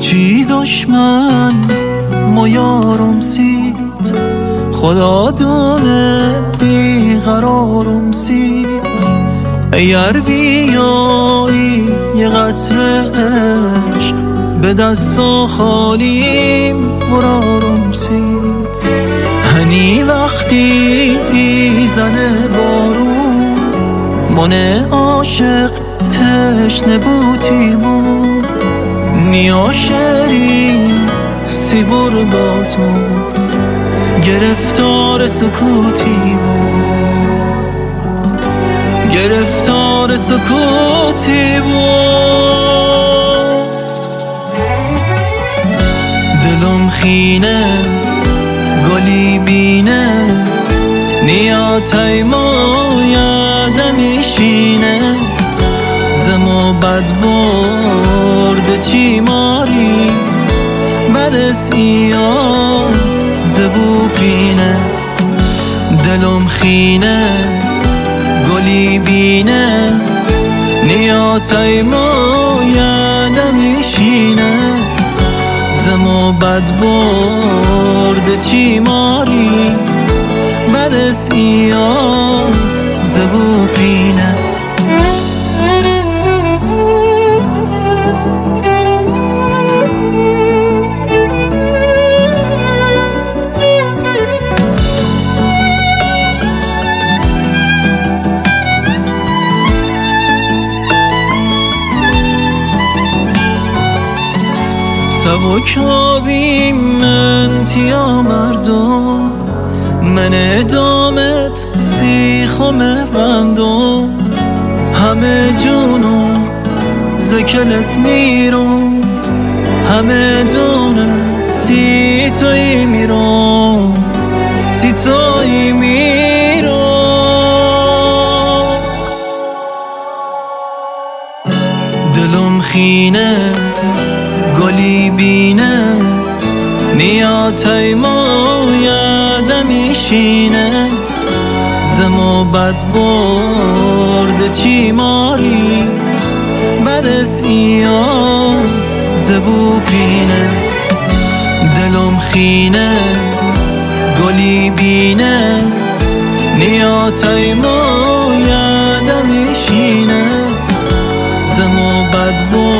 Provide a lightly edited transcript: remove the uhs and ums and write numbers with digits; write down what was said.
چی دشمن ما یارم سید، خدا دونه بیقرارم سید. اگر بیایی یه قصر عشق به دستا خالیم برارم سید. هنی وقتی زنه بارون من عاشق تشنه بوتیمون، نیا شری سی برگاتو گرفتار سکوتی بود، گرفتار سکوتی بود. دلم خینه گلی بینه، نیا تایما یادمیشینه. زما بد برد چی ماری بدس ایا زبو پینه. دلم خینه گلی بینه، نیا تایما یادمیشینه. زما بد برد چی ماری بدس ایا زبو پینه. سبکابیم من تیا مردم، من ادامت سیخم بندم. همه جونم زکلت میرم، همه دونه سیتایی میرم، سیتایی میرم. دلم خینه گلی بینه، نیا تایما یادمیشینه. زما بد برد چی ماری بدس ایا زبو پینه. دلم خینه گلی بینه، نیا تایما یادمیشینه. زما بد برد